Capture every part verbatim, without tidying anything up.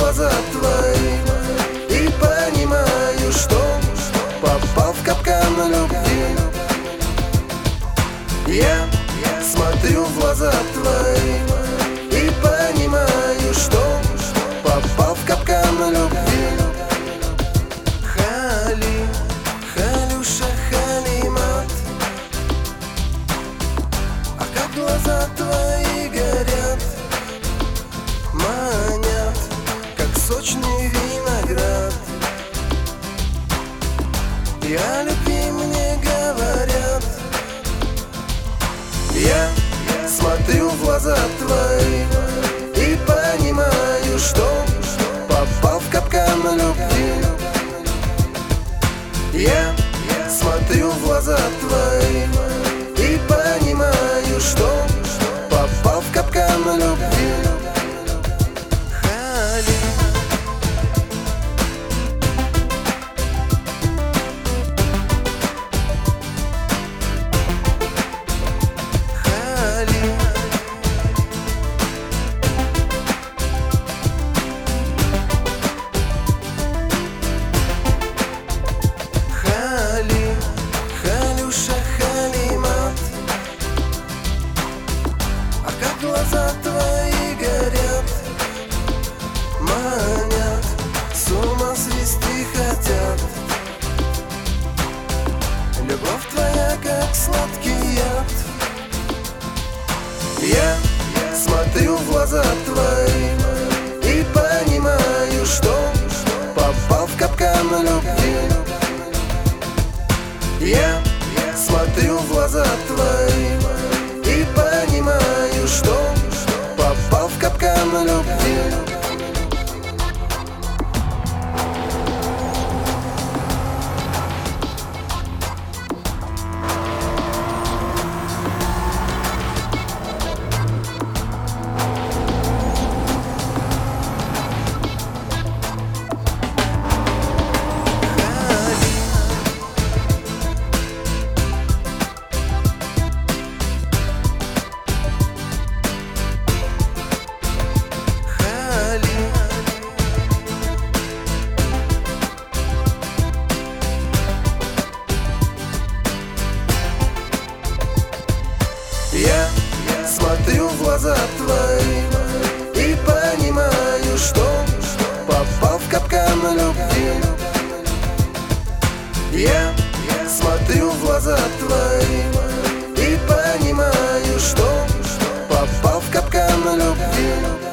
глаза твои и понимаю, что попал в капкан любви. Я смотрю в глаза твои и понимаю, что попал в капкан любви. Хали, Халюша, Халимат, а как глаза твои горят, манят, как сочный виноград. И о любви мне говорят. Я смотрю в глаза твои и понимаю, что попал в капкан любви. Я смотрю в глаза твои и понимаю, что попал в капкан любви. Хали, Хали, Хали, Халюша, Халимат, а как глаза твои горят, манят, с ума свести хотят. Любовь твоя, как сладкий яд. Я смотрю в глаза твои и понимаю, что попал в капкан любви. Я смотрю в глаза твои и понимаю, что попал в капкан любви. Я смотрю в глаза твои и понимаю, что попал в капкан любви. Я смотрю в глаза твои и понимаю, что попал в капкан любви.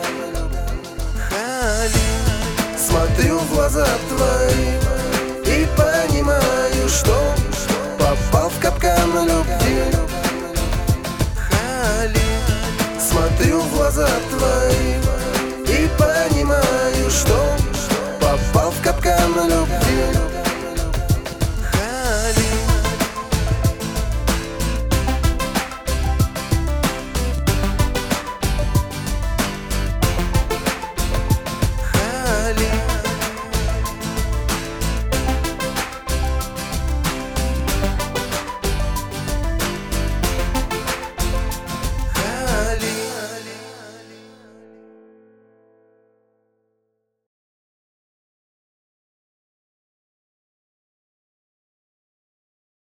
Хали, смотрю в глаза твои и понимаю, что попал в капкан любви. Смотрю в глаза твои